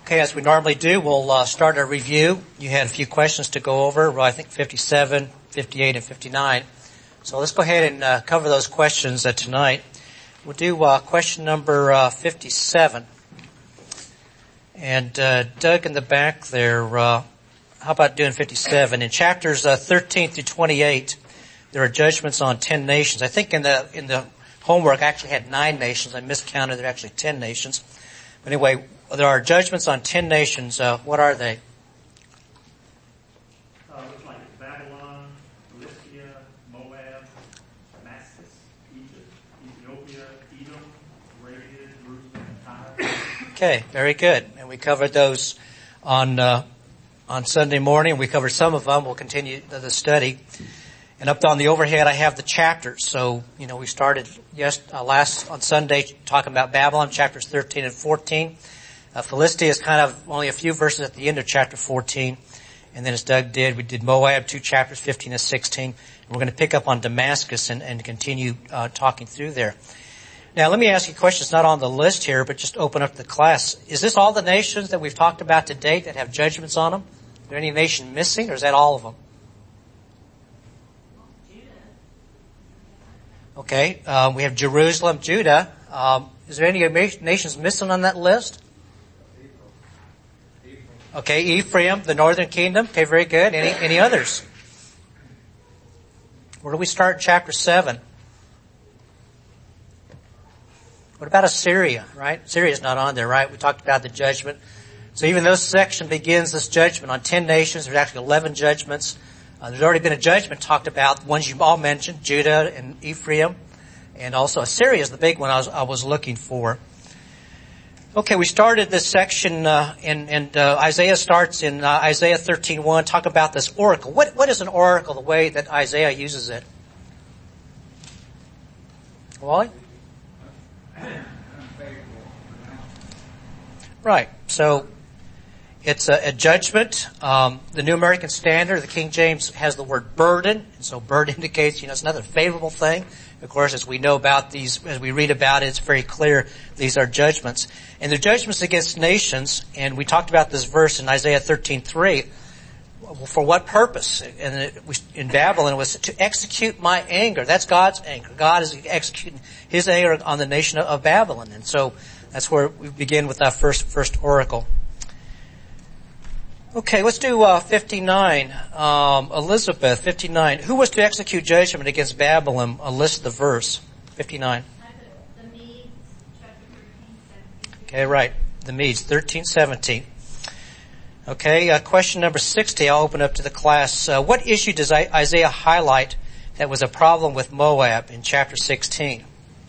Okay, as we normally do, we'll start a review. You had a few questions to go over, I think 57, 58, and 59. So let's go ahead and cover those questions tonight. We'll do question number 57. And Doug in the back there, how about doing 57? In chapters 13 through 28, there are judgments on 10 nations. I think in the homework I actually had 9 nations. I miscounted. There are actually 10 nations. But anyway, there are judgments on 10 nations. What are they? Looks like Babylon, Philistia, Moab, Damascus, Egypt, Ethiopia, Edom, Arabia, Jerusalem, and Tyre. Okay, very good. And we covered those on Sunday morning. We covered some of them. We'll continue the study. And up on the overhead, I have the chapters. So, we started on Sunday talking about Babylon, chapters 13 and 14. Philistia is kind of only a few verses at the end of chapter 14. And then as Doug did, we did Moab, 2 chapters, 15 and 16. And we're going to pick up on Damascus and continue talking through there. Now, let me ask you a question. It's not on the list here, but just open up the class. Is this all the nations that we've talked about to date that have judgments on them? Is there any nation missing, or is that all of them? Okay, we have Jerusalem, Judah. Is there any nations missing on that list? Okay, Ephraim, the northern kingdom. Okay, very good. Any others? Where do we start in chapter 7? What about Assyria, right? Assyria's not on there, right? We talked about the judgment. So even though this section begins this judgment on 10 nations, there's actually 11 judgments. There's already been a judgment talked about, the ones you all mentioned, Judah and Ephraim, and also Assyria is the big one I was looking for. Okay, we started this section, and Isaiah starts in Isaiah 13:1, talk about this oracle. What is an oracle, the way that Isaiah uses it? Wally? Right, so it's a judgment. The New American Standard, the King James, has the word burden. And so burden indicates, it's another favorable thing. Of course, as we know about these, as we read about it, it's very clear these are judgments. And they're judgments against nations. And we talked about this verse in Isaiah 13:3. For what purpose? And in Babylon, it was to execute my anger. That's God's anger. God is executing His anger on the nation of Babylon. And so that's where we begin with our first oracle. Okay, let's do 59. Elizabeth, 59. Who was to execute judgment against Babylon? List the verse. 59. The Medes, chapter 13, 17. Okay, right. The Medes, 13, 17. Okay, question number 60. I'll open up to the class. What issue does Isaiah highlight that was a problem with Moab in chapter 16?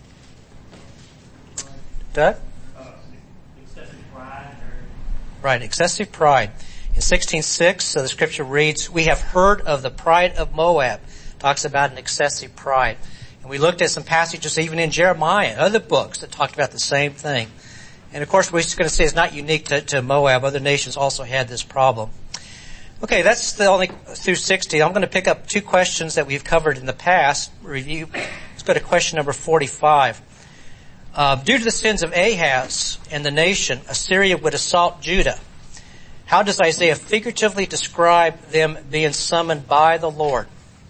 Doug? Excessive pride. Right, excessive pride. In 16:6, the scripture reads, "We have heard of the pride of Moab." Talks about an excessive pride. And we looked at some passages even in Jeremiah, other books that talked about the same thing. And of course, we're just going to say it's not unique to Moab. Other nations also had this problem. Okay, that's the only through 60. I'm going to pick up 2 questions that we've covered in the past. Review. Let's go to question number 45. Due to the sins of Ahaz and the nation, Assyria would assault Judah. How does Isaiah figuratively describe them being summoned by the Lord?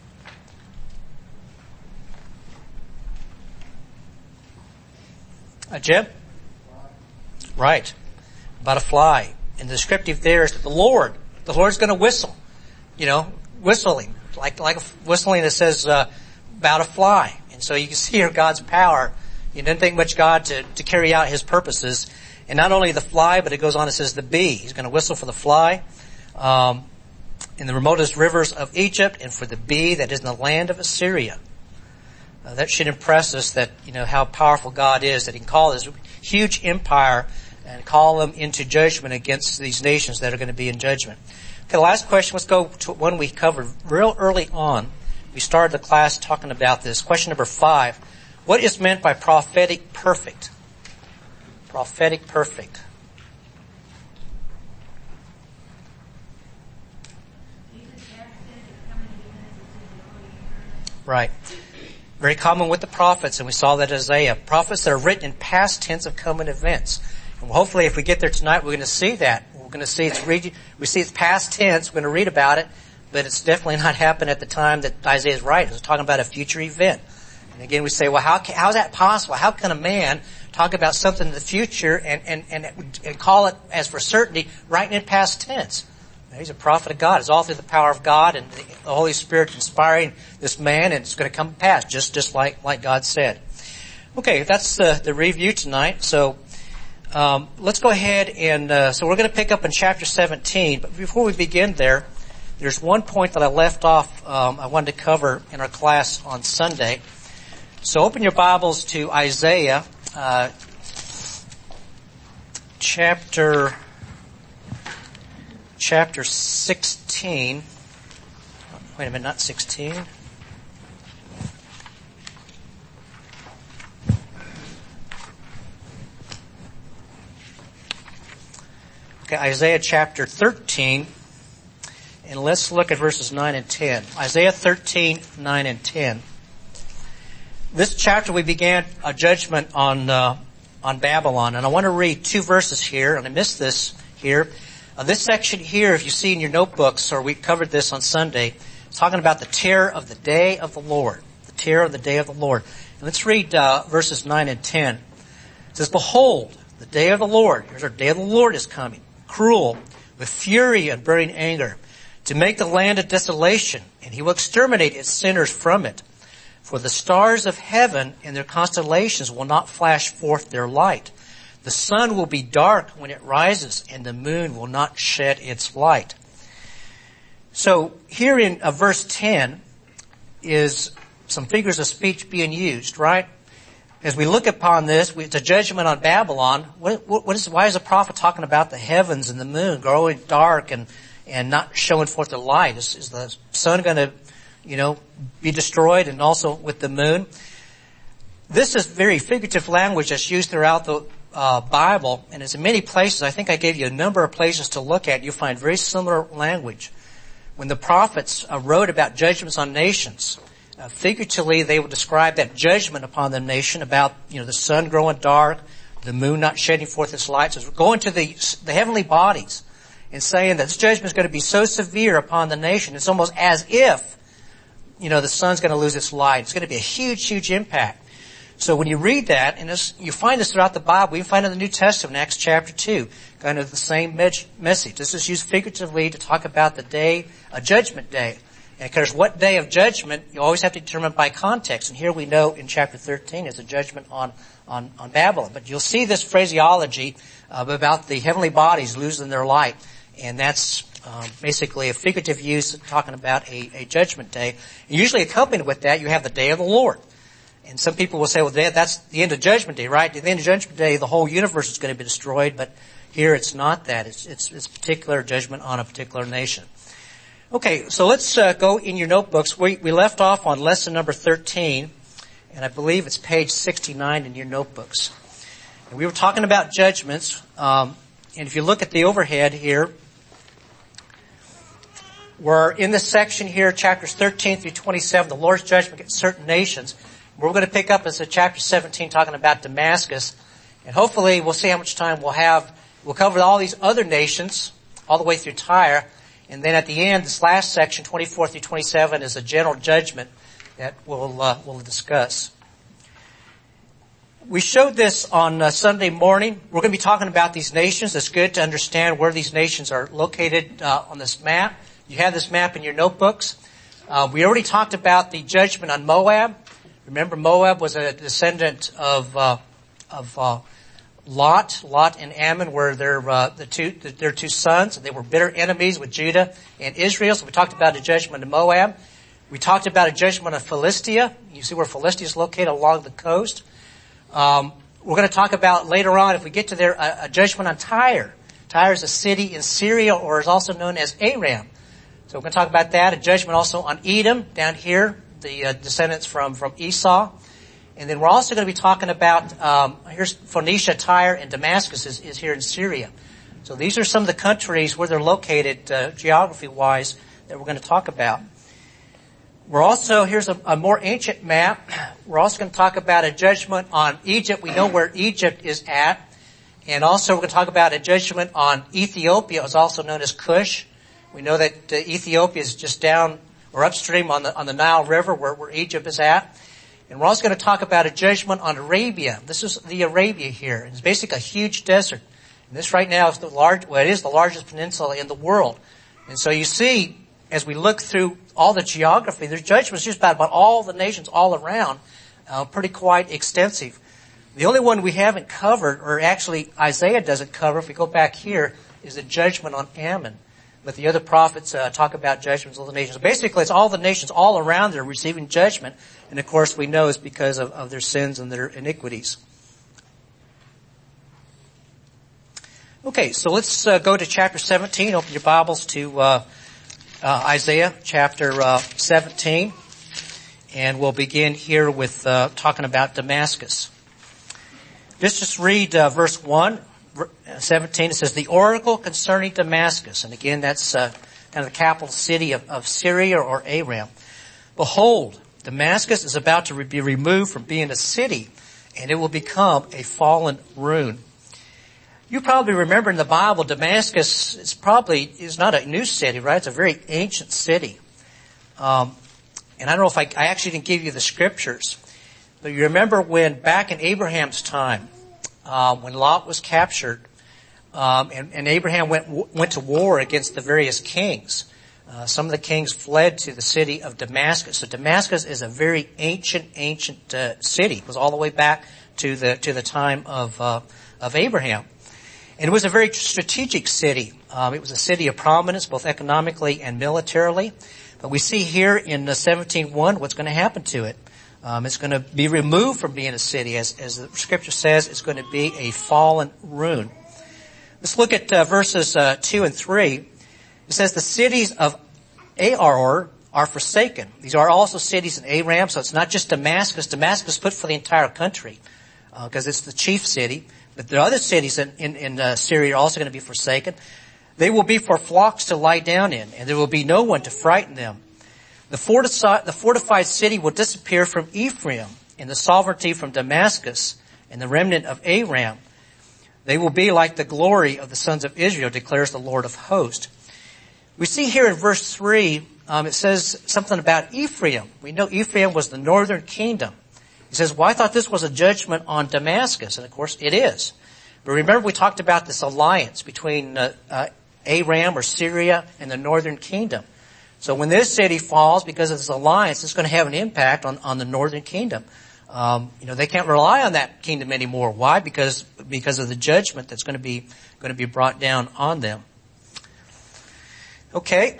Jim? Right. About a fly. And the descriptive there is that the Lord's going to whistle. Whistling. Like a whistling that says, about a fly. And so you can see here God's power. You didn't think much God to carry out His purposes. And not only the fly, but it goes on and says the bee. He's going to whistle for the fly in the remotest rivers of Egypt, and for the bee that is in the land of Assyria. That should impress us that, how powerful God is, that He can call this huge empire and call them into judgment against these nations that are going to be in judgment. Okay, the last question, let's go to one we covered real early on. We started the class talking about this. Question number 5. What is meant by prophetic perfect? Prophetic perfect. Right. Very common with the prophets, and we saw that in Isaiah. Prophets that are written in past tense of coming events. And hopefully if we get there tonight, we're going to see that. We're going to see we see it's past tense. We're going to read about it, but it's definitely not happened at the time that Isaiah is writing. It's talking about a future event. And again, we say, well, how is that possible? How can a man talk about something in the future and call it as for certainty right in past tense? He's a prophet of God. It's all through the power of God and the Holy Spirit inspiring this man, and it's going to come to pass just like God said. Okay, that's the review tonight. So let's go ahead and so we're going to pick up in chapter 17. But before we begin there's one point that I left off I wanted to cover in our class on Sunday. So open your Bibles to Isaiah chapter 16. Wait a minute, not 16. Okay, Isaiah chapter 13. And let's look at verses 9 and 10. Isaiah 13, 9 and 10. This chapter we began a judgment on Babylon. And I want to read two verses here, and I missed this here. This section here, if you see in your notebooks, or we covered this on Sunday, it's talking about the terror of the day of the Lord. The terror of the day of the Lord. And let's read verses 9 and 10. It says, "Behold, the day of the Lord," here's our day of the Lord is coming, "cruel, with fury and burning anger, to make the land a desolation, and he will exterminate its sinners from it. For the stars of heaven and their constellations will not flash forth their light. The sun will be dark when it rises, and the moon will not shed its light." So here in verse 10 is some figures of speech being used, right? As we look upon this, it's a judgment on Babylon. Why is the prophet talking about the heavens and the moon growing dark and not showing forth the light? Is the sun going to, be destroyed, and also with the moon? This is very figurative language that's used throughout the Bible, and it's in many places. I think I gave you a number of places to look at. You'll find very similar language. When the prophets wrote about judgments on nations, figuratively they would describe that judgment upon the nation about, the sun growing dark, the moon not shedding forth its light. So going to the heavenly bodies and saying that this judgment is going to be so severe upon the nation, it's almost as if, the sun's going to lose its light. It's going to be a huge, huge impact. So when you read that, and you find this throughout the Bible, you find it in the New Testament, Acts chapter 2, kind of the same message. This is used figuratively to talk about the day, a judgment day. And of course, what day of judgment, you always have to determine by context. And here we know in chapter 13 is a judgment on Babylon. But you'll see this phraseology about the heavenly bodies losing their light. And that's basically a figurative use talking about a judgment day. And usually accompanied with that, you have the day of the Lord. And some people will say, well, that's the end of Judgment Day, right? At the end of Judgment Day, the whole universe is going to be destroyed, but here it's not that. It's particular judgment on a particular nation. Okay, so let's go in your notebooks. We left off on lesson number 13, and I believe it's page 69 in your notebooks. And we were talking about judgments, and if you look at the overhead here, we're in this section here, chapters 13 through 27, the Lord's judgment against certain nations. We're going to pick up as chapter 17 talking about Damascus. And hopefully we'll see how much time we'll have. We'll cover all these other nations all the way through Tyre. And then at the end, this last section, 24 through 27, is a general judgment that we'll discuss. We showed this on Sunday morning. We're going to be talking about these nations. It's good to understand where these nations are located on this map. You have this map in your notebooks. We already talked about the judgment on Moab. Remember, Moab was a descendant of Lot. Lot and Ammon were their two sons. They were bitter enemies with Judah and Israel. So we talked about a judgment of Moab. We talked about a judgment of Philistia. You see where Philistia is located along the coast. We're going to talk about later on, if we get to there, a judgment on Tyre. Tyre is a city in Syria, or is also known as Aram. So we're going to talk about that. A judgment also on Edom down here, the descendants from Esau. And then we're also going to be talking about, here's Phoenicia, Tyre, and Damascus is here in Syria. So these are some of the countries where they're located geography-wise that we're going to talk about. We're also, here's a more ancient map. We're also going to talk about a judgment on Egypt. We know where Egypt is at. And also we're going to talk about a judgment on Ethiopia, is also known as Cush. We know that Ethiopia is just down or upstream on the Nile River where Egypt is at. And we're also going to talk about a judgment on Arabia. This is the Arabia here. It's basically a huge desert. And this right now is it is the largest peninsula in the world. And so you see, as we look through all the geography, there's judgments just about all the nations all around, pretty quite extensive. The only one we haven't covered, or actually Isaiah doesn't cover, if we go back here, is the judgment on Ammon. But the other prophets talk about judgments of the nations. Basically, it's all the nations all around there receiving judgment. And of course, we know it's because of their sins and their iniquities. Okay, so let's go to chapter 17. Open your Bibles to Isaiah chapter 17. And we'll begin here with talking about Damascus. Just read verse 1. 17, it says, the oracle concerning Damascus. And again, that's kind of the capital city of Syria or Aram. Behold, Damascus is about to be removed from being a city, and it will become a fallen ruin. You probably remember in the Bible, Damascus is not a new city, right? It's a very ancient city. And I don't know if I actually didn't give you the scriptures, but you remember when back in Abraham's time, when Lot was captured, and Abraham went to war against the various kings. Some of the kings fled to the city of Damascus. So Damascus is a very ancient city. It goes all the way back to the time of Abraham. And it was a very strategic city. It was a city of prominence, both economically and militarily. But we see here in 17:1 what's going to happen to it. It's going to be removed from being a city. As the scripture says, it's going to be a fallen ruin. Let's look at verses 2 and 3. It says, the cities of Ar are forsaken. These are also cities in Aram, so it's not just Damascus. Damascus put for the entire country, because it's the chief city. But the other cities in Syria are also going to be forsaken. They will be for flocks to lie down in, and there will be no one to frighten them. The fortified city will disappear from Ephraim, and the sovereignty from Damascus, and the remnant of Aram. They will be like the glory of the sons of Israel, declares the Lord of hosts. We see here in verse 3, it says something about Ephraim. We know Ephraim was the northern kingdom. He says, well, I thought this was a judgment on Damascus. And of course it is. But remember we talked about this alliance between Aram or Syria and the northern kingdom. So when this city falls because of this alliance, it's going to have an impact on the northern kingdom. They can't rely on that kingdom anymore. Why? Because of the judgment that's going to be brought down on them. Okay.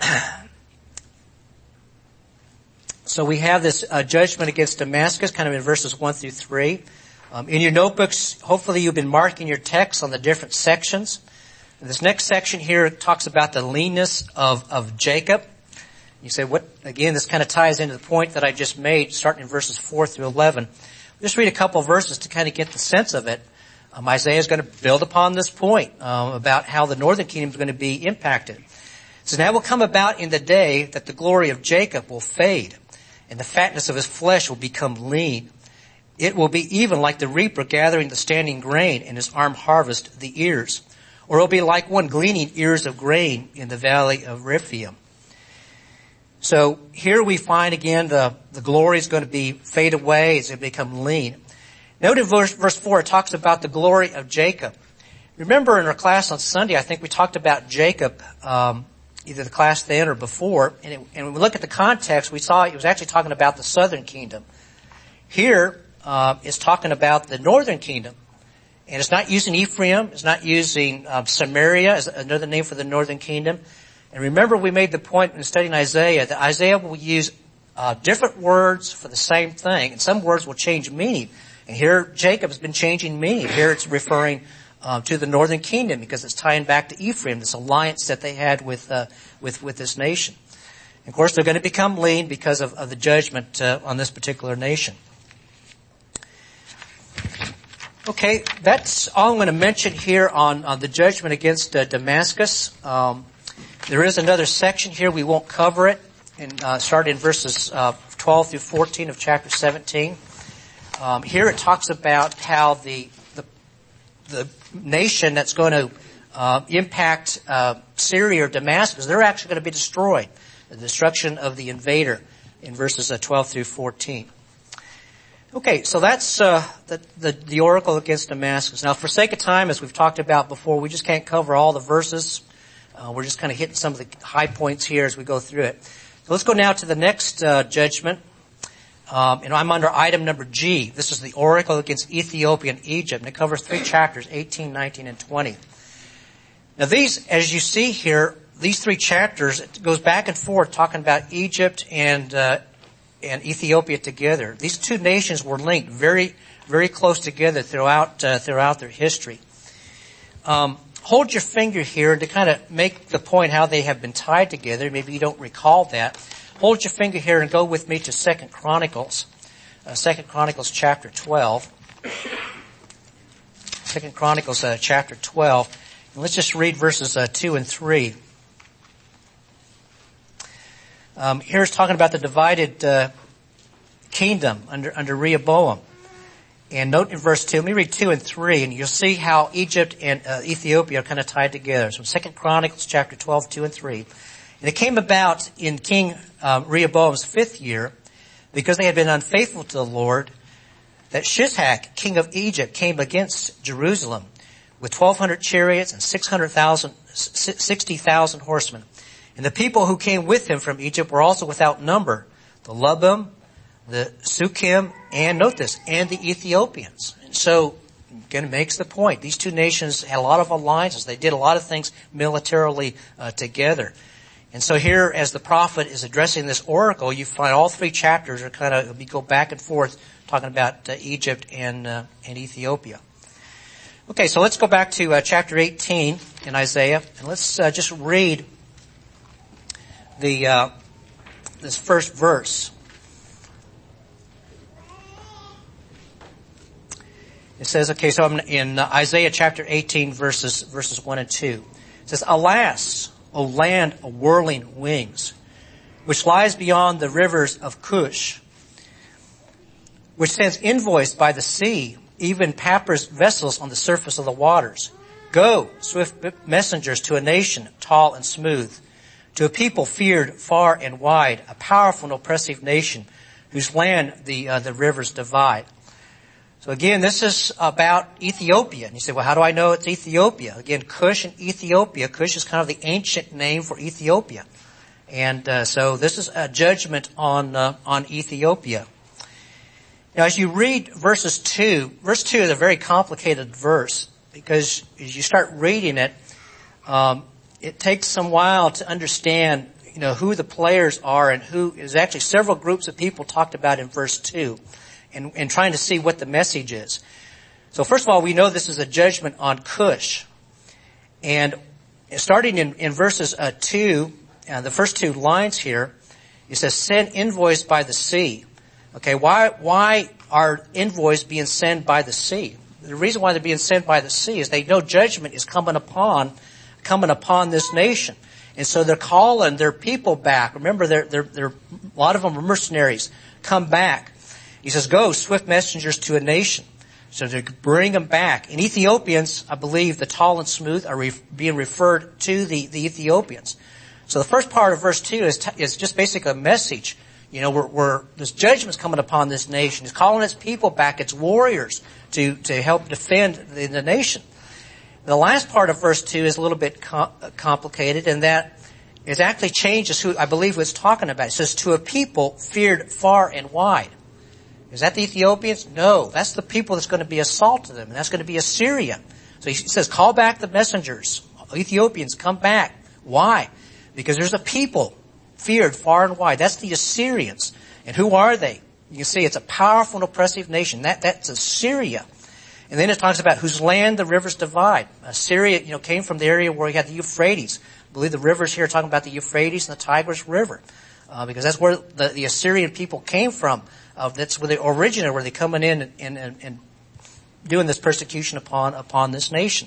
So we have this judgment against Damascus, kind of in verses 1 through 3. In your notebooks, hopefully you've been marking your text on the different sections. And this next section here talks about the leanness of Jacob. You say, what? Again, this kind of ties into the point that I just made, starting in verses 4 through 11. Just read a couple of verses to kind of get the sense of it. Isaiah is going to build upon this point about how the northern kingdom is going to be impacted. So now will come about in the day that the glory of Jacob will fade, and the fatness of his flesh will become lean. It will be even like the reaper gathering the standing grain, and his arm harvest the ears. Or it will be like one gleaning ears of grain in the valley of Rephaim. So here we find again the glory is going to fade away, it's going to become lean. Note in verse 4 it talks about the glory of Jacob. Remember in our class on Sunday, I think we talked about Jacob, either the class then or before, and when we look at the context, we saw it was actually talking about the southern kingdom. Here, it's talking about the northern kingdom. And it's not using Ephraim, it's not using Samaria as another name for the northern kingdom. And remember we made the point in studying Isaiah that Isaiah will use different words for the same thing, and some words will change meaning. And here Jacob has been changing meaning. Here it's referring to the northern kingdom because it's tying back to Ephraim, this alliance that they had with this nation. And of course they're going to become lean because of the judgment on this particular nation. Okay, that's all I'm going to mention here on the judgment against Damascus. There is another section here. We won't cover it. And start in verses 12 through 14 of chapter 17. Here it talks about how the the nation that's going to impact Syria or Damascus, they're actually going to be destroyed. The destruction of the invader in verses 12 through 14. Okay, so that's the oracle against Damascus. Now, for sake of time, as we've talked about before, we just can't cover all the verses. We're just kind of hitting some of the high points here as we go through it. So let's go now to the next judgment. And I'm under item number G. This is the oracle against Ethiopia and Egypt, and it covers 3 chapters, 18, 19, and 20. Now these, as you see here, these 3 chapters, it goes back and forth talking about Egypt and Ethiopia together. These 2 nations were linked very, very close together throughout their history. Hold your finger here to kind of make the point how they have been tied together. Maybe you don't recall that. Hold your finger here and go with me to 2 Chronicles. 2 Chronicles chapter 12. 2 Chronicles chapter 12. And let's just read verses 2 and 3. Here's talking about the divided kingdom under Rehoboam. And note in verse 2, let me read 2 and 3, and you'll see how Egypt and Ethiopia are kind of tied together. So 2 Chronicles chapter 12, 2 and 3. And it came about in King Rehoboam's 5th year, because they had been unfaithful to the Lord, that Shishak, king of Egypt, came against Jerusalem with 1,200 chariots and 60,000 horsemen. And the people who came with him from Egypt were also without number, the Lubim, the Sukkim, and note this, and the Ethiopians. And so, again, it makes the point. These 2 nations had a lot of alliances. They did a lot of things militarily together. And so here, as the prophet is addressing this oracle, you find all 3 chapters are kind of, we go back and forth talking about Egypt and Ethiopia. Okay, so let's go back to chapter 18 in Isaiah, and let's just read this first verse. It says, okay, so I'm in Isaiah chapter 18 verses 1 and 2. It says, "Alas, O land of whirling wings, which lies beyond the rivers of Cush, which sends envoys by the sea, even Pappers vessels on the surface of the waters. Go, swift messengers, to a nation tall and smooth, to a people feared far and wide, a powerful and oppressive nation, whose land the rivers divide." So again, this is about Ethiopia. And you say, well, how do I know it's Ethiopia? Again, Cush and Ethiopia. Cush is kind of the ancient name for Ethiopia. And so this is a judgment on Ethiopia. Now, as you read verse 2 is a very complicated verse, because as you start reading it, it takes some while to understand, who the players are and who is actually several groups of people talked about in verse 2. And trying to see what the message is. So first of all, we know this is a judgment on Cush. And starting in verses 2, the first 2 lines here, it says, "Send envoys by the sea." Okay, why are envoys being sent by the sea? The reason why they're being sent by the sea is they know judgment is coming upon this nation. And so they're calling their people back. Remember, they're a lot of them are mercenaries. Come back. He says, "Go, swift messengers to a nation." So to bring them back. And Ethiopians, I believe, the tall and smooth are being referred to the Ethiopians. So the first part of verse 2 is just basically a message. Where this judgment's coming upon this nation. He's calling its people back, its warriors, to help defend the nation. The last part of verse 2 is a little bit complicated, in that it actually changes who I believe it's talking about. It says, "To a people feared far and wide." Is that the Ethiopians? No, that's the people that's going to be assaulted them, and that's going to be Assyria. So he says, call back the messengers. Ethiopians, come back. Why? Because there's a people feared far and wide. That's the Assyrians. And who are they? You can see it's a powerful and oppressive nation. That's Assyria. And then it talks about whose land the rivers divide. Assyria, came from the area where you had the Euphrates. I believe the rivers here are talking about the Euphrates and the Tigris River. Because that's where the Assyrian people came from. That's where they originated, where they're coming in and doing this persecution upon this nation.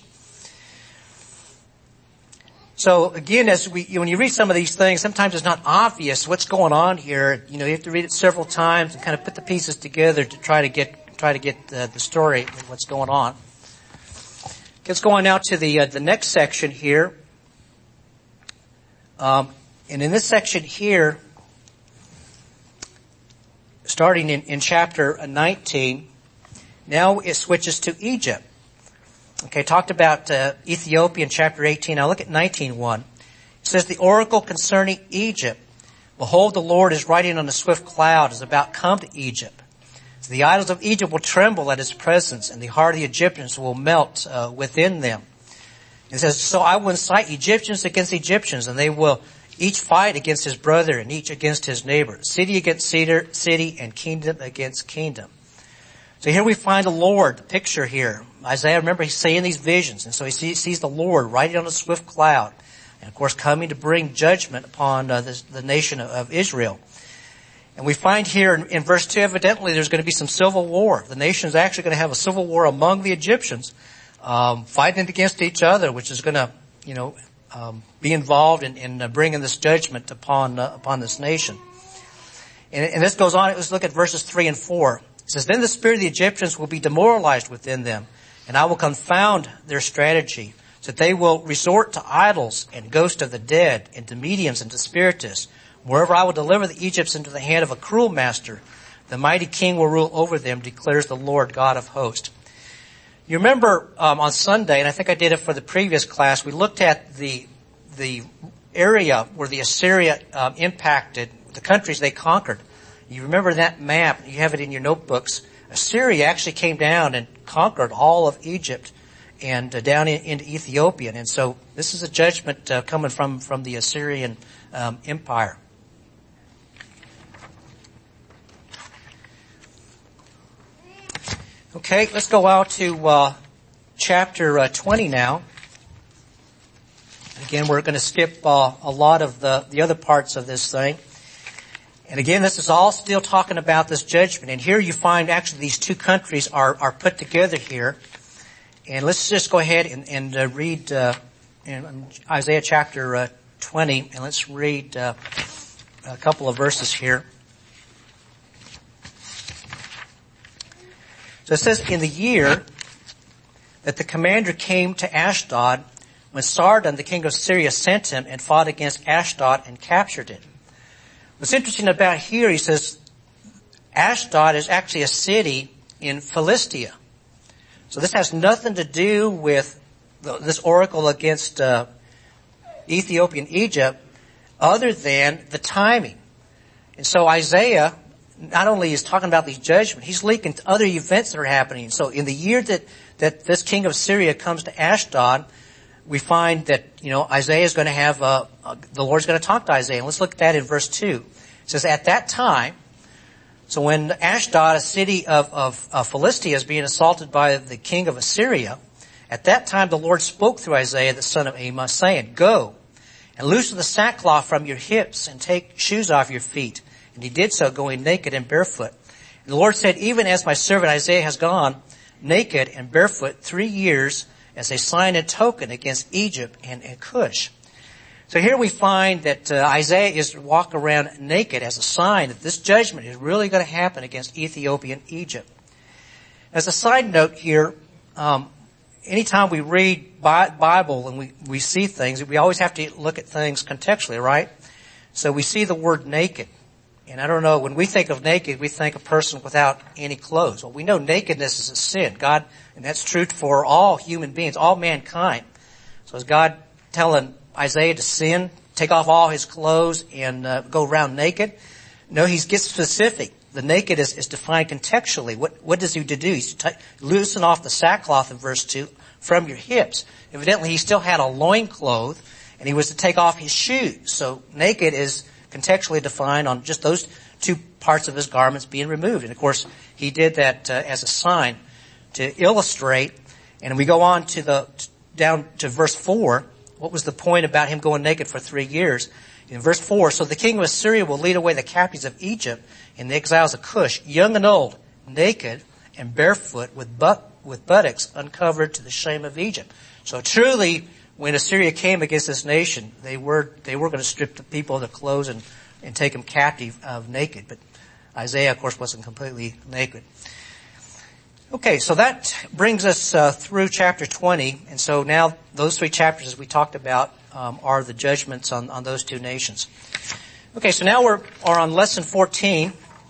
So again, when you read some of these things, sometimes it's not obvious what's going on here. You have to read it several times and kind of put the pieces together to try to get the story of what's going on. Let's go on now to the next section here. And in this section here, starting in chapter 19, now it switches to Egypt. Okay, talked about Ethiopia in chapter 18. Now look at 19:1. It says, the oracle concerning Egypt. Behold, the Lord is riding on a swift cloud, is about come to Egypt. So the idols of Egypt will tremble at his presence, and the heart of the Egyptians will melt within them. It says, so I will incite Egyptians against Egyptians, and they will each fight against his brother, and each against his neighbor. City against city, and kingdom against kingdom. So here we find the Lord, the picture here. Isaiah, remember, he's seeing these visions, and so he sees the Lord riding on a swift cloud, and of course coming to bring judgment upon the nation of Israel. And we find here in verse 2, evidently there's going to be some civil war. The nation is actually going to have a civil war among the Egyptians, fighting against each other, which is going to, be involved in bringing this judgment upon this nation. And this goes on. Let's look at verses 3 and 4. It says, then the spirit of the Egyptians will be demoralized within them, and I will confound their strategy, so that they will resort to idols and ghosts of the dead, and to mediums and to spiritists. Moreover, I will deliver the Egyptians into the hand of a cruel master. The mighty king will rule over them, declares the Lord God of hosts. You remember on Sunday, and I think I did it for the previous class, we looked at the area where the Assyria impacted the countries they conquered. You remember that map, you have it in your notebooks. Assyria actually came down and conquered all of Egypt and down into Ethiopia. And so this is a judgment coming from the Assyrian empire. Okay, let's go out to chapter 20 now. Again, we're going to skip a lot of the other parts of this thing. And again, this is all still talking about this judgment. And here you find actually these two countries are put together here. And let's just go ahead and read in Isaiah chapter 20, and let's read a couple of verses here. So it says, in the year that the commander came to Ashdod, when Sargon, the king of Syria, sent him and fought against Ashdod and captured it. What's interesting about here, he says, Ashdod is actually a city in Philistia. So this has nothing to do with this oracle against Ethiopia and Egypt, other than the timing. And so Isaiah not only is talking about these judgments, he's linking to other events that are happening. So in the year that this king of Syria comes to Ashdod, we find that, Isaiah is going to have, the Lord's going to talk to Isaiah. And let's look at that in verse 2. It says, at that time, so when Ashdod, a city of Philistia, is being assaulted by the king of Assyria, at that time the Lord spoke through Isaiah, the son of Amos, saying, go and loosen the sackcloth from your hips and take shoes off your feet. And he did so, going naked and barefoot. And the Lord said, even as my servant Isaiah has gone naked and barefoot 3 years as a sign and token against Egypt and Cush. So here we find that Isaiah is to walk around naked as a sign that this judgment is really going to happen against Ethiopia and Egypt. As a side note here, anytime we read Bible and we see things, we always have to look at things contextually, right? So we see the word naked. And I don't know, when we think of naked, we think a person without any clothes. Well, we know nakedness is a sin. God, and that's true for all human beings, all mankind. So is God telling Isaiah to sin, take off all his clothes and go around naked? No, he gets specific. The naked is defined contextually. What does he do? He's to loosen off the sackcloth in verse 2 from your hips. Evidently, he still had a loincloth, and he was to take off his shoes. So naked is contextually defined on just those two parts of his garments being removed. And of course, he did that as a sign to illustrate. And we go on down to verse 4. What was the point about him going naked for 3 years? In verse 4, so the king of Assyria will lead away the captives of Egypt and the exiles of Cush, young and old, naked and barefoot, with buttocks uncovered, to the shame of Egypt. So truly, when Assyria came against this nation, they were going to strip the people of their clothes and take them captive naked. But Isaiah, of course, wasn't completely naked. Okay, so that brings us through chapter 20, and so now those three chapters, as we talked about, are the judgments on those two nations. Okay, so now we're on lesson 14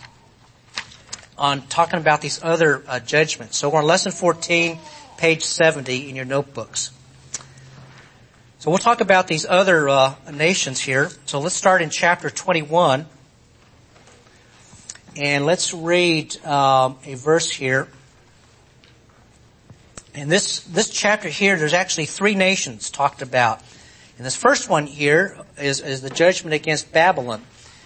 on talking about these other judgments. So we're on lesson 14, page 70 in your notebooks. So we'll talk about these other nations here. So let's start in chapter 21, and let's read a verse here. In this chapter here, there's actually three nations talked about. And this first one here is the judgment against Babylon.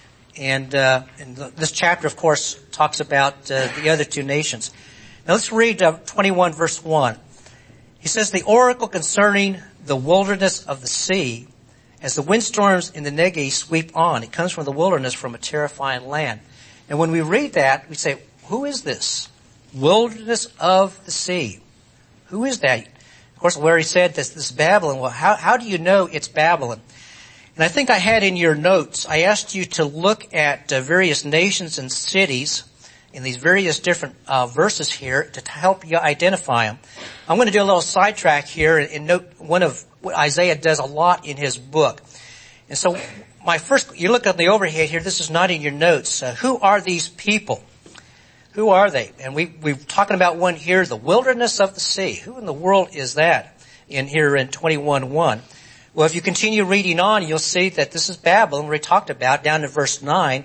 And this chapter, of course, talks about the other two nations. Now let's read 21 verse 1. He says, "The oracle concerning the wilderness of the sea, as the windstorms in the Negev sweep on." It comes from the wilderness, from a terrifying land. And when we read that, we say, who is this? Wilderness of the sea. Who is that? Of course, Larry said this is Babylon. Well, how do you know it's Babylon? And I think I had in your notes, I asked you to look at various nations and cities in these various different verses here to help you identify them. I'm going to do a little sidetrack here and note one of what Isaiah does a lot in his book. And so you look at the overhead here, this is not in your notes. Who are these people? Who are they? And we're talking about one here, the wilderness of the sea. Who in the world is that in here in 21:1? Well, if you continue reading on, you'll see that this is Babylon, we talked about, down to verse 9.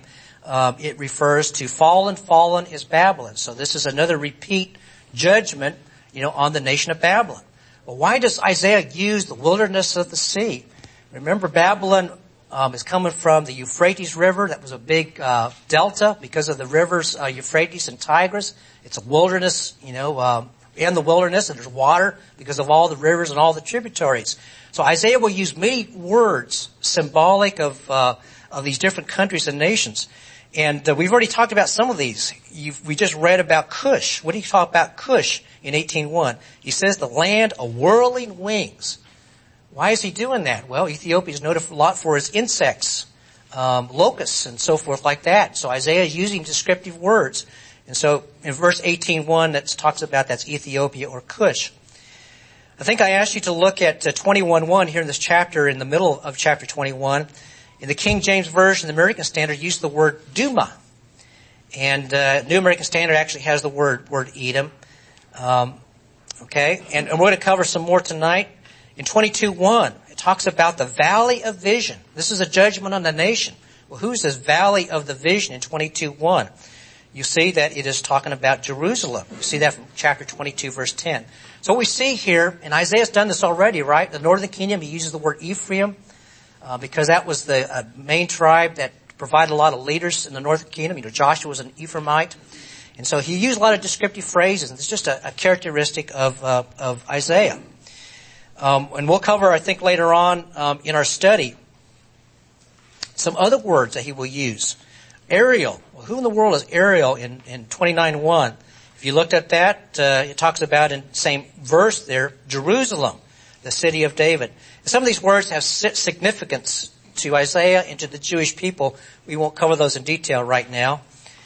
It refers to fallen is Babylon. So this is another repeat judgment, on the nation of Babylon. Well, why does Isaiah use the wilderness of the sea? Remember, Babylon is coming from the Euphrates River. That was a big delta because of the rivers Euphrates and Tigris. It's a wilderness, in the wilderness, and there's water because of all the rivers and all the tributaries. So Isaiah will use many words symbolic of these different countries and nations. And we've already talked about some of these. We just read about Cush. What do you talk about Cush in 18:1? He says the land of whirling wings. Why is he doing that? Well, Ethiopia is noted a lot for its insects, locusts and so forth like that. So Isaiah is using descriptive words. And so in verse 18:1 that talks about that's Ethiopia or Cush. I think I asked you to look at 21:1 here in this chapter, in the middle of chapter 21. In the King James Version, the American Standard used the word Duma. And New American Standard actually has the word Edom. Okay, and we're going to cover some more tonight. In 22:1, it talks about the Valley of Vision. This is a judgment on the nation. Well, who's this Valley of the Vision in 22:1? You see that it is talking about Jerusalem. You see that from chapter 22, verse 10. So what we see here, and Isaiah's done this already, right? The northern kingdom, he uses the word Ephraim, because that was the main tribe that provided a lot of leaders in the northern kingdom. Joshua was an Ephraimite. And so he used a lot of descriptive phrases, and it's just a characteristic of Isaiah. And we'll cover, I think, later on in our study some other words that he will use. Ariel. Well, who in the world is Ariel in 29:1? If you looked at that, it talks about in the same verse there, Jerusalem, the city of David. And some of these words have significance to Isaiah and to the Jewish people. We won't cover those in detail right now.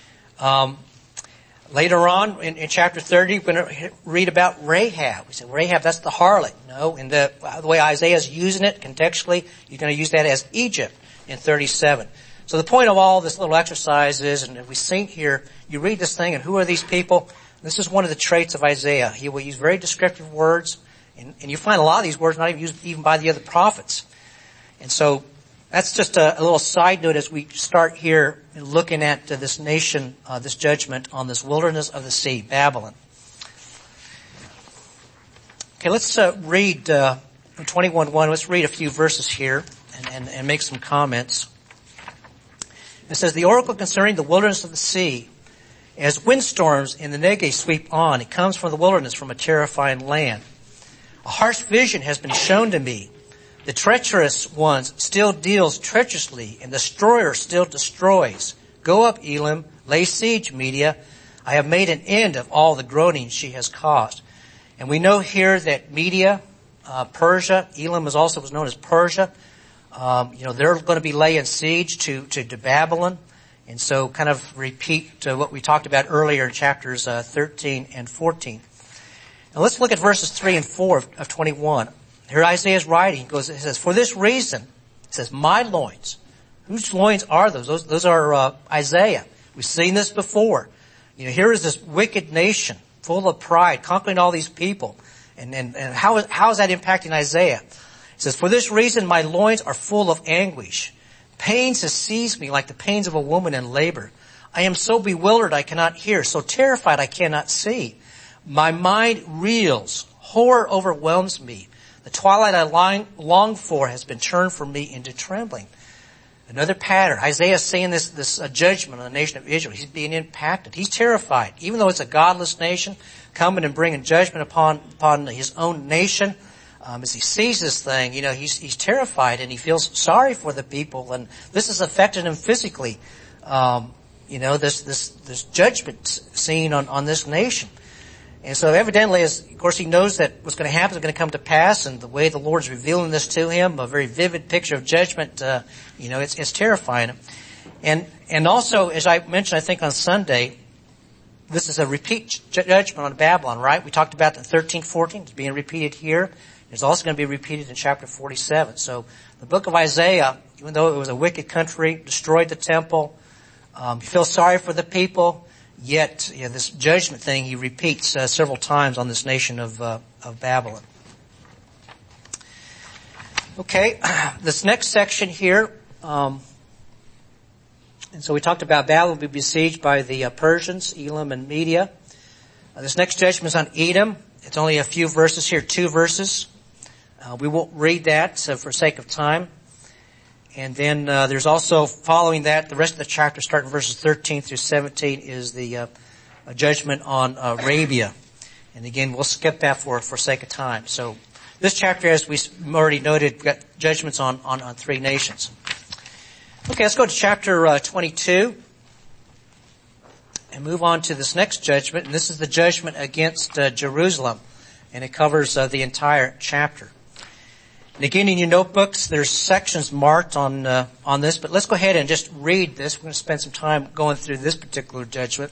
Later on in chapter 30, we're going to read about Rahab. We said, Rahab, that's the harlot. No, and the way Isaiah's using it contextually, you're going to use that as Egypt in 37. So the point of all this little exercise is, and we've seen here, you read this thing, and who are these people? This is one of the traits of Isaiah. He will use very descriptive words, and you find a lot of these words not even used even by the other prophets. And so that's just a little side note as we start here looking at this nation, this judgment on this wilderness of the sea, Babylon. Okay, let's read 21:1. Let's read a few verses here and make some comments. It says, "The oracle concerning the wilderness of the sea, as windstorms in the Negev sweep on, it comes from the wilderness, from a terrifying land. A harsh vision has been shown to me. The treacherous ones still deals treacherously, and the destroyer still destroys. Go up, Elam, lay siege, Media. I have made an end of all the groaning she has caused." And we know here that Media, Persia, Elam was known as Persia. They're going to be laying siege to Babylon. And so kind of repeat what we talked about earlier in chapters 13 and 14. Now let's look at verses 3 and 4 of 21. Here Isaiah is writing. It says, for this reason, it says, my loins. Whose loins are those? Those are Isaiah. We've seen this before. Here is this wicked nation full of pride, conquering all these people. And how is that impacting Isaiah? It says, for this reason my loins are full of anguish. Pains have seized me like the pains of a woman in labor. I am so bewildered I cannot hear, so terrified I cannot see. My mind reels. Horror overwhelms me. The twilight I long for has been turned for me into trembling. Another pattern. Isaiah is saying this judgment on the nation of Israel. He's being impacted. He's terrified. Even though it's a godless nation, coming and bringing judgment upon his own nation, as he sees this thing, he's terrified and he feels sorry for the people, and this has affected him physically. This judgment scene on this nation. And so evidently, of course, he knows that what's going to happen is going to come to pass, and the way the Lord's revealing this to him, a very vivid picture of judgment, it's terrifying him. And also, as I mentioned, I think on Sunday, this is a repeat judgment on Babylon, right? We talked about the 13, 14. It's being repeated here. It's also going to be repeated in chapter 47. So the book of Isaiah, even though it was a wicked country, destroyed the temple, he feels sorry for the people, yet this judgment thing he repeats several times on this nation of Babylon. Okay, this next section here, and so we talked about Babylon will be besieged by the Persians, Elam and Media. This next judgment is on Edom. It's only a few verses here, 2 verses. We won't read that for sake of time. And then there's also, following that, the rest of the chapter, starting verses 13 through 17, is the judgment on Arabia. And again, we'll skip that for sake of time. So this chapter, as we already noted, got judgments on 3 nations. Okay, let's go to chapter 22 and move on to this next judgment. And this is the judgment against Jerusalem. And it covers the entire chapter. And again, in your notebooks, there's sections marked on this, but let's go ahead and just read this. We're going to spend some time going through this particular judgment.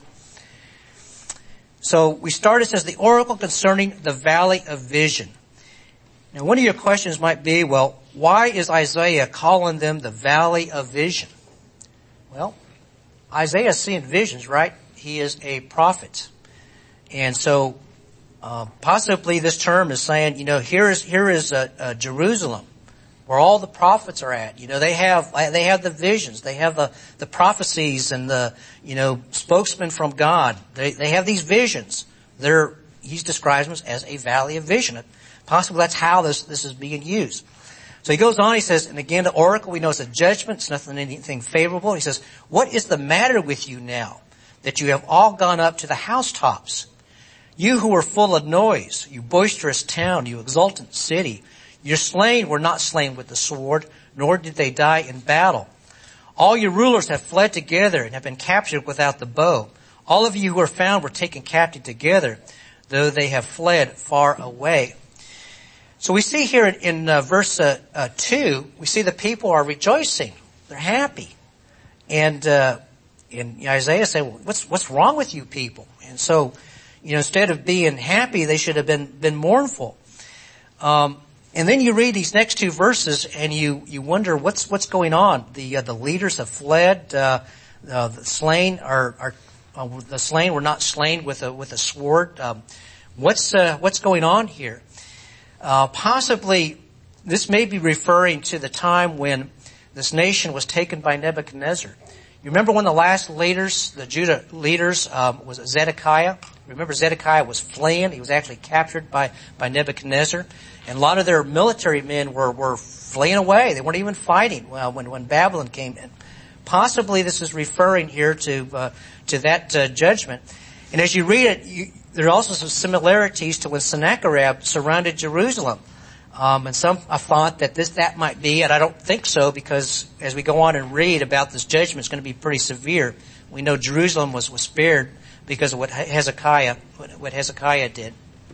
So we start, it says, the oracle concerning the valley of vision. Now, one of your questions might be, well, why is Isaiah calling them the valley of vision? Well, Isaiah is seeing visions, right? He is a prophet. And so possibly this term is saying, here is Jerusalem, where all the prophets are at. They have the visions, they have the prophecies and the, spokesmen from God. They have these visions. He describes them as a valley of vision. Possibly that's how this is being used. So he goes on, he says, and again, the oracle, we know it's a judgment, it's anything favorable. He says, what is the matter with you now, that you have all gone up to the housetops? You who are full of noise, you boisterous town, you exultant city, your slain were not slain with the sword, nor did they die in battle. All your rulers have fled together and have been captured without the bow. All of you who are found were taken captive together, though they have fled far away. So we see here in verse 2, we see the people are rejoicing. They're happy. And Isaiah said, well, what's wrong with you people? And so, instead of being happy, they should have been mournful. And then you read these next 2 verses and you wonder what's going on. The leaders have fled. The slain the slain were not slain with a sword. What's going on here? Possibly this may be referring to the time when this nation was taken by Nebuchadnezzar. You remember when the last leaders, the Judah leaders, was Zedekiah? Remember Zedekiah was fleeing. He was actually captured by Nebuchadnezzar. And a lot of their military men were fleeing away. They weren't even fighting when Babylon came in. Possibly this is referring here to that judgment. And as you read it, there are also some similarities to when Sennacherib surrounded Jerusalem. And some have thought that might be, and I don't think so, because as we go on and read about this judgment, it's going to be pretty severe. We know Jerusalem was spared because of what Hezekiah did.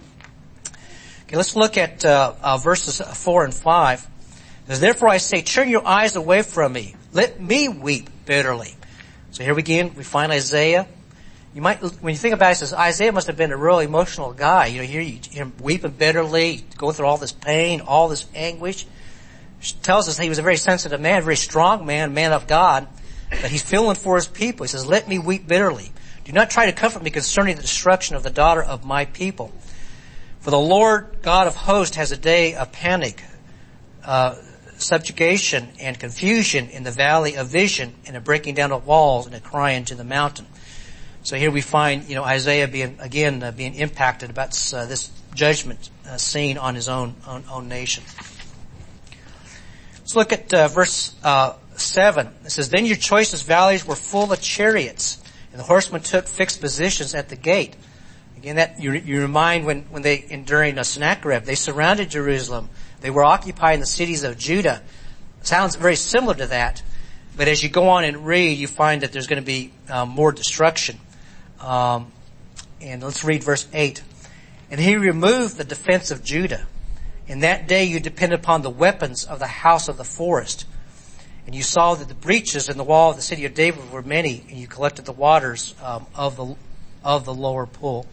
Okay, let's look at verses 4 and 5. It says, therefore I say, turn your eyes away from me. Let me weep bitterly. So here we find Isaiah. When you think about it, it says Isaiah must have been a real emotional guy. Here you hear him weeping bitterly, going through all this pain, all this anguish. It tells us that he was a very sensitive man, a very strong man of God, but he's feeling for his people. He says, let me weep bitterly. Do not try to comfort me concerning the destruction of the daughter of my people. For the Lord God of hosts has a day of panic, subjugation and confusion in the valley of vision, and a breaking down of walls and a crying to the mountain. So here we find, Isaiah being impacted about this judgment scene on his own nation. Let's look at verse 7. It says, then your choicest valleys were full of chariots, and the horsemen took fixed positions at the gate. Again, that you remind when during Sennacherib, they surrounded Jerusalem. They were occupying the cities of Judah. Sounds very similar to that. But as you go on and read, you find that there's going to be more destruction. And let's read verse 8. And he removed the defense of Judah. In that day you depended upon the weapons of the house of the forest. And you saw that the breaches in the wall of the city of David were many, and you collected the waters of the lower pool.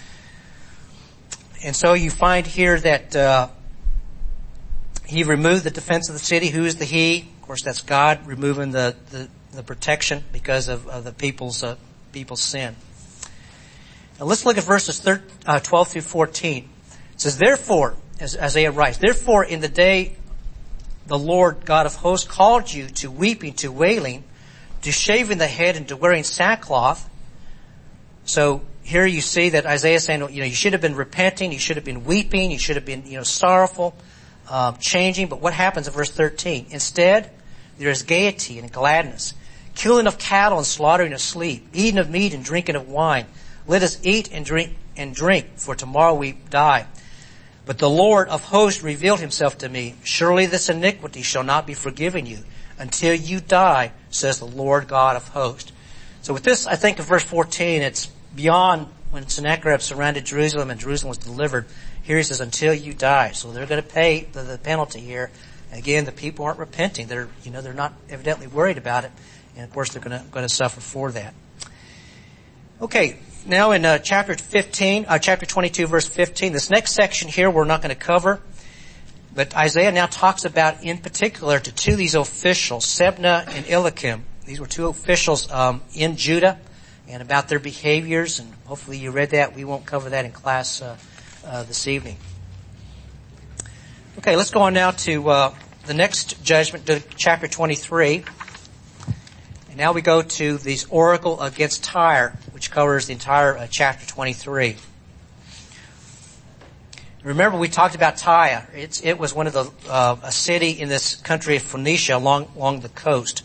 And so you find here that he removed the defense of the city. Who is the he? Of course, that's God removing the protection because of the people's sin. Now let's look at verses 12 through 14. It says, therefore, as Isaiah writes, therefore in the day the Lord God of hosts called you to weeping, to wailing, to shaving the head, and to wearing sackcloth. So here you see that Isaiah is saying, you should have been repenting, you should have been weeping, you should have been, sorrowful, changing. But what happens in verse 13? Instead, there is gaiety and gladness, killing of cattle and slaughtering of sheep, eating of meat and drinking of wine. Let us eat and drink, for tomorrow we die. But the Lord of hosts revealed himself to me. Surely this iniquity shall not be forgiven you until you die, says the Lord God of hosts. So with this, I think of verse 14, it's beyond when Sennacherib surrounded Jerusalem and Jerusalem was delivered. Here he says, until you die. So they're going to pay the penalty here. And again, the people aren't repenting. They're not evidently worried about it. And of course, they're going to suffer for that. Okay. Now in chapter 22, verse 15, this next section here we're not going to cover, but Isaiah now talks about, in particular, to two of these officials, Sebna and Eliakim. These were two officials in Judah, and about their behaviors, and hopefully you read that. We won't cover that in class this evening. Okay, let's go on now to the next judgment, to chapter 23. And now we go to this oracle against Tyre, which covers the entire chapter 23. Remember, we talked about Tyre. It was one of a city in this country of Phoenicia along the coast.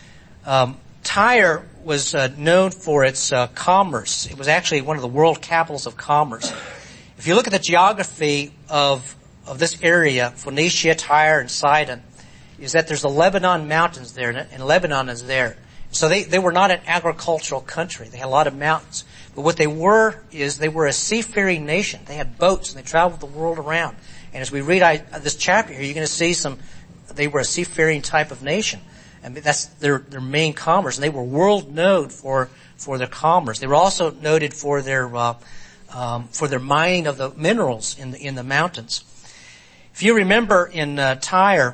Tyre was known for its commerce. It was actually one of the world capitals of commerce. If you look at the geography of this area, Phoenicia, Tyre, and Sidon, is that there's the Lebanon mountains there, and Lebanon is there. So they were not an agricultural country. They had a lot of mountains. But what they were a seafaring nation. They had boats and they traveled the world around. And as we read this chapter here, you're going to see they were a seafaring type of nation. And that's their main commerce. And they were world known for their commerce. They were also noted for their mining of the minerals in the mountains. If you remember in Tyre,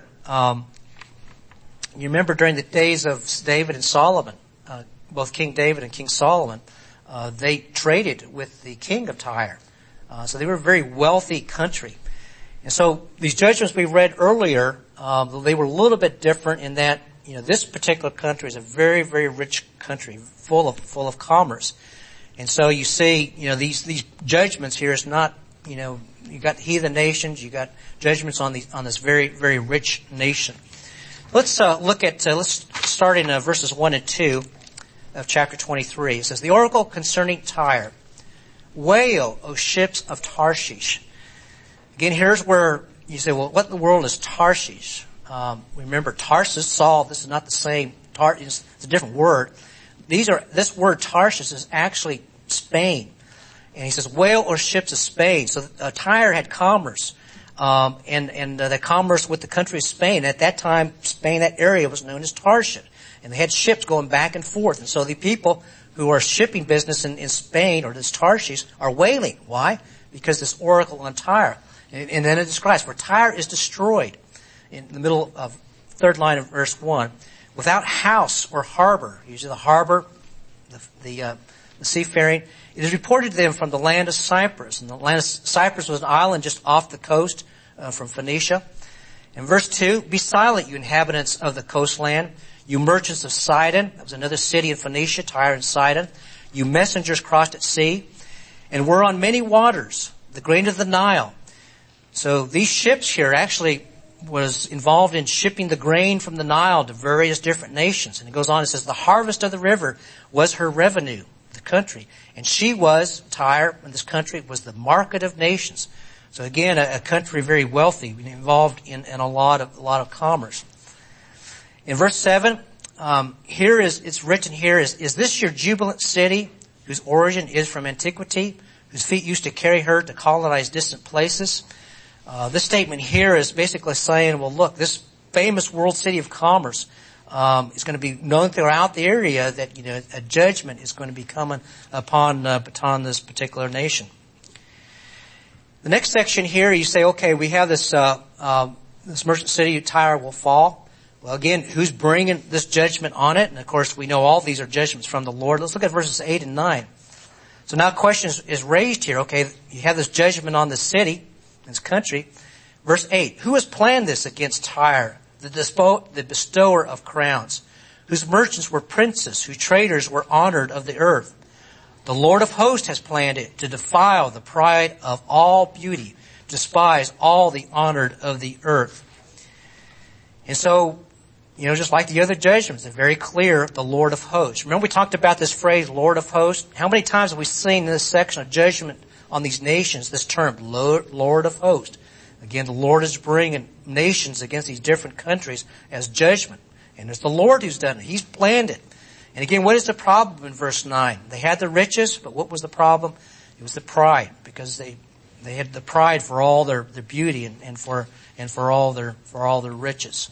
you remember during the days of David and Solomon, both King David and King Solomon, they traded with the king of Tyre. So they were a very wealthy country. And so these judgments we read earlier, they were a little bit different in that, this particular country is a very, very rich country, full of commerce. And so you see, these judgments here is not, you got heathen nations, you got judgments on this very, very rich nation. Let's look at, let's start in verses 1 and 2 of chapter 23. It says, the oracle concerning Tyre. Wail, O ships of Tarshish. Again, here's where you say, well, what in the world is Tarshish? Remember, Tarsus, Saul, this is not the same. It's a different word. This word Tarshish is actually Spain. And he says, wail, O ships of Spain. So Tyre had commerce. and the commerce with the country of Spain. At that time, Spain, that area was known as Tarshish. And they had ships going back and forth. And so the people who are shipping business in Spain or this Tarshish are wailing. Why? Because this oracle on Tyre. And then it describes, for Tyre is destroyed. In the middle of third line of verse 1. Without house or harbor, usually the harbor, the seafaring, it is reported to them from the land of Cyprus. And the land of Cyprus was an island just off the coast from Phoenicia. In verse 2, be silent, you inhabitants of the coastland, you merchants of Sidon. That was another city in Phoenicia, Tyre and Sidon. You messengers crossed at sea, and were on many waters, the grain of the Nile. So these ships here actually was involved in shipping the grain from the Nile to various different nations. And it goes on, it says, the harvest of the river was her revenue, the country. And she was, Tyre, and this country was the market of nations. So again, a country very wealthy, involved in a lot of commerce. In verse 7, it's written here, is this your jubilant city, whose origin is from antiquity, whose feet used to carry her to colonize distant places? This statement here is basically saying, well, look, this famous world city of commerce is going to be known throughout the area that, a judgment is going to be coming upon this particular nation. The next section here, you say, okay, we have this merchant city of Tyre will fall. Well, again, who's bringing this judgment on it? And of course, we know all these are judgments from the Lord. Let's look at verses 8 and 9. So now a question is raised here. Okay, you have this judgment on the city, this country. Verse 8, who has planned this against Tyre, the bestower of crowns, whose merchants were princes, whose traders were honored of the earth? The Lord of hosts has planned it to defile the pride of all beauty, despise all the honored of the earth. And so, just like the other judgments, they're very clear, the Lord of hosts. Remember we talked about this phrase, Lord of hosts? How many times have we seen in this section of judgment on these nations, this term, Lord of hosts? Again, the Lord is bringing nations against these different countries as judgment. And it's the Lord who's done it. He's planned it. And again, what is the problem in verse 9? They had the riches, but what was the problem? It was the pride, because they had the pride for all their beauty and for all their riches.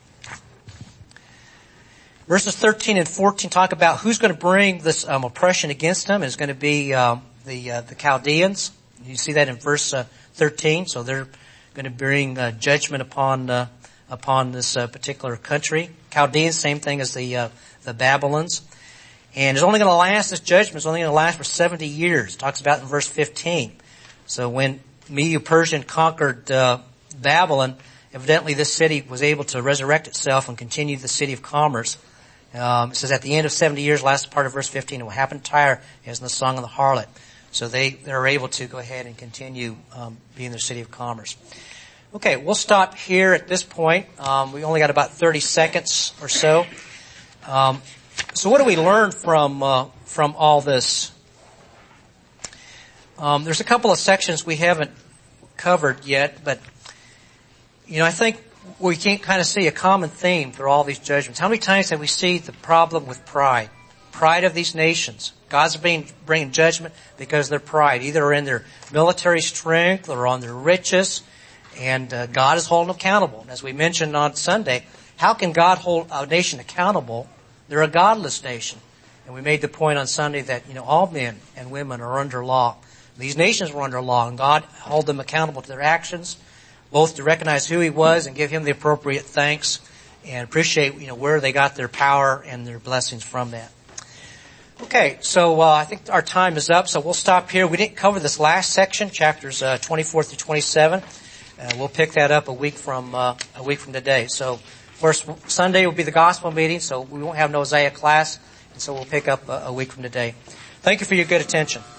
Verses 13 and 14 talk about who's going to bring this oppression against them. It's going to be the Chaldeans. You see that in verse 13. So they're going to bring judgment upon this particular country. Chaldeans, same thing as the Babylons. And it's only going to last, this judgment is only going to last for 70 years. It talks about in verse 15. So when Medo-Persian conquered Babylon, evidently this city was able to resurrect itself and continue the city of commerce. It says at the end of 70 years, last part of verse 15, it will happen to Tyre as in the song of the harlot. So they're able to go ahead and continue being the city of commerce. Okay, we'll stop here at this point. We only got about 30 seconds or so. So what do we learn from all this? There's a couple of sections we haven't covered yet, but I think we can kind of see a common theme through all these judgments. How many times have we seen the problem with pride? Pride of these nations. God's bringing judgment because of their pride, either in their military strength or on their riches, and God is holding them accountable. And as we mentioned on Sunday, how can God hold a nation accountable? They're a godless nation. And we made the point on Sunday that, all men and women are under law. These nations were under law, and God held them accountable to their actions, both to recognize who He was and give Him the appropriate thanks and appreciate, where they got their power and their blessings from that. Okay, so I think our time is up, so we'll stop here. We didn't cover this last section, chapters 24 through 27. We'll pick that up a week from today. So, of course, Sunday will be the gospel meeting, so we won't have no Isaiah class, and so we'll pick up a week from today. Thank you for your good attention.